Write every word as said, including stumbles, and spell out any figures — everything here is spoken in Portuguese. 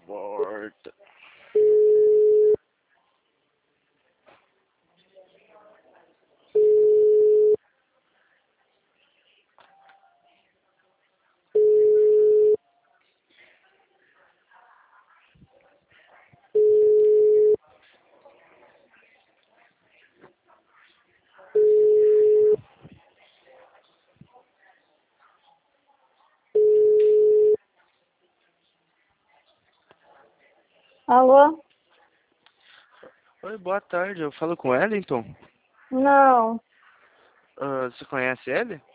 Volta. Alô? Oi, boa tarde. Eu falo com o Wellington. Não, Ah, você conhece ele?